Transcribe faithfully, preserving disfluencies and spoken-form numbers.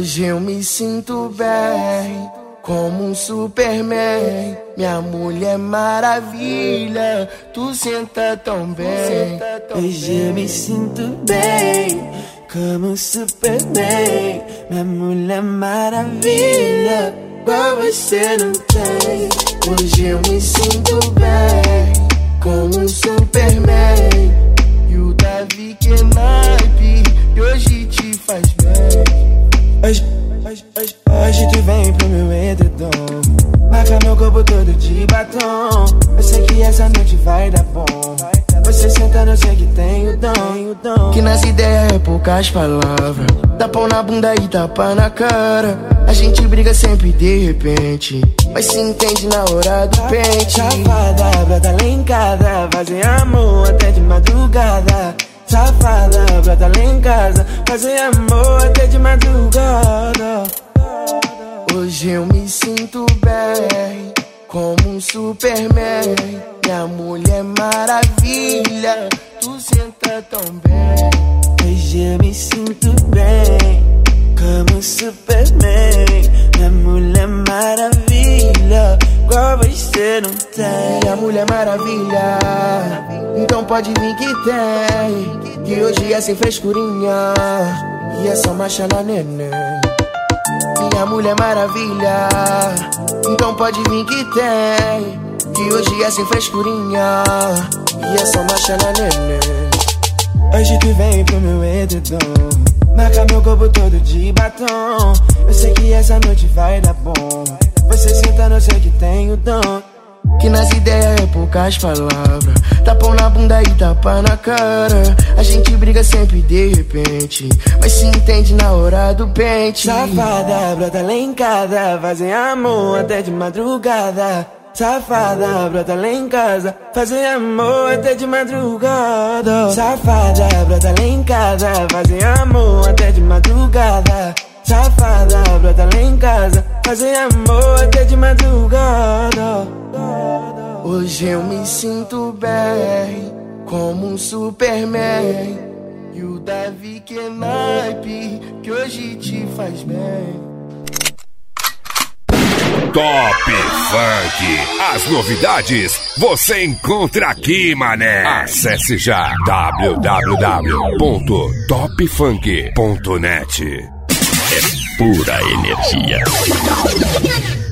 Hoje eu me sinto bem, como um Superman. Minha mulher maravilha, tu senta tão bem. Hoje eu me sinto bem, como um Superman. Minha mulher maravilha, igual você não tem. Hoje eu me sinto bem, como um Superman. E o Davi que é naipe, e hoje te faz bem. Hoje, hoje, hoje, hoje tu vem pro meu edredom, marca meu corpo todo de batom. Eu sei que essa noite vai dar bom. Você senta, eu sei que tem o dom, o dom. Que nas ideias é poucas palavras, dá pau na bunda e tapa na cara. A gente briga sempre de repente, mas se entende na hora do pente. Safada, brota lá em casa, fazer amor até de madrugada. Safada, brota lá em casa, fazer amor até de madrugada. Hoje eu me sinto bem, como um Superman. Minha mulher maravilha, tu senta tão bem. Hoje eu me sinto bem, como um Superman. Minha mulher maravilha, igual você não tem. Minha mulher maravilha, então pode vir que tem. Que hoje é sem frescurinha, e é só marcha na neném. Minha mulher maravilha, então pode vir que tem. Que hoje é sem frescurinha, e é só marcha na neném. Hoje tu vem pro meu edredom, marca meu corpo todo de batom. Eu sei que essa noite vai dar bom. Você senta, eu sei que tem o dom. Que nas ideias é poucas palavras, dá pau na bunda e tapa na cara. A gente briga sempre de repente, mas se entende na hora do pente. Safada, brota lá em casa, fazer amor até de madrugada. Safada, brota lá em casa, fazer amor até de madrugada. Safada, brota lá em casa, fazer amor até de madrugada. Safada, brota lá em casa, fazer amor até de madrugada. Hoje eu me sinto bem, como um Superman. E o Davi que é naipe, que hoje te faz bem. Top Funk. As novidades você encontra aqui, mané. Acesse já w w w ponto top funk ponto net. É pura energia.